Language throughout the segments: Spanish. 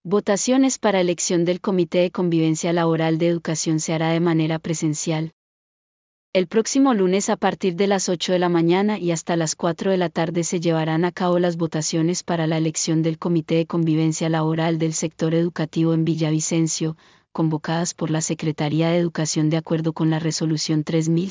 Votaciones para elección del Comité de Convivencia Laboral de Educación se hará de manera presencial. El próximo lunes a partir de las 8 de la mañana y hasta las 4 de la tarde se llevarán a cabo las votaciones para la elección del Comité de Convivencia Laboral del sector educativo en Villavicencio, convocadas por la Secretaría de Educación de acuerdo con la Resolución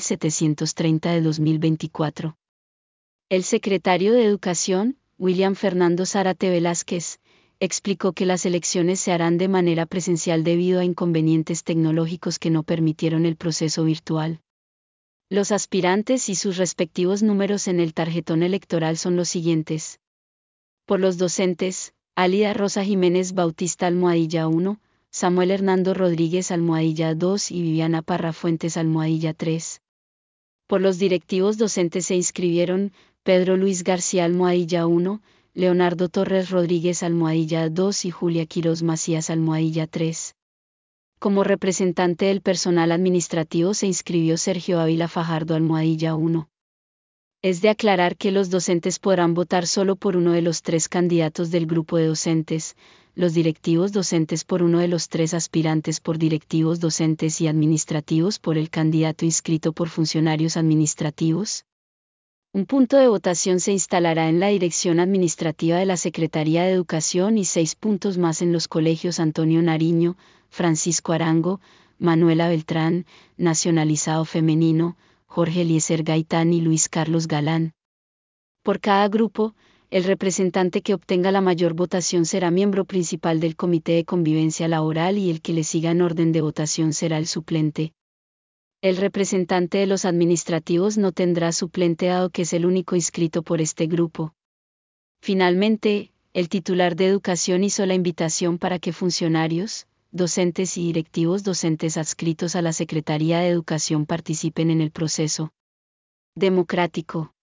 3730 de 2024. El secretario de Educación, William Fernando Zárate Velázquez, explicó que las elecciones se harán de manera presencial debido a inconvenientes tecnológicos que no permitieron el proceso virtual. Los aspirantes y sus respectivos números en el tarjetón electoral son los siguientes. Por los docentes, Álida Rosa Jiménez Bautista almohadilla 1, Samuel Hernando Rodríguez almohadilla 2 y Viviana Parra Fuentes almohadilla 3. Por los directivos docentes se inscribieron Pedro Luis García almohadilla 1, Leonardo Torres Rodríguez almohadilla 2 y Julia Quiroz Macías almohadilla 3. Como representante del personal administrativo se inscribió Sergio Ávila Fajardo almohadilla 1. Es de aclarar que los docentes podrán votar solo por uno de los 3 candidatos del grupo de docentes, los directivos docentes por uno de los 3 aspirantes por directivos docentes y administrativos por el candidato inscrito por funcionarios administrativos. Un punto de votación se instalará en la dirección administrativa de la Secretaría de Educación y 6 puntos más en los colegios Antonio Nariño, Francisco Arango, Manuela Beltrán, Nacionalizado Femenino, Jorge Eliezer Gaitán y Luis Carlos Galán. Por cada grupo, el representante que obtenga la mayor votación será miembro principal del Comité de Convivencia Laboral y el que le siga en orden de votación será el suplente. El representante de los administrativos no tendrá suplente dado que es el único inscrito por este grupo. Finalmente, el titular de Educación hizo la invitación para que funcionarios, docentes y directivos docentes adscritos a la Secretaría de Educación participen en el proceso democrático.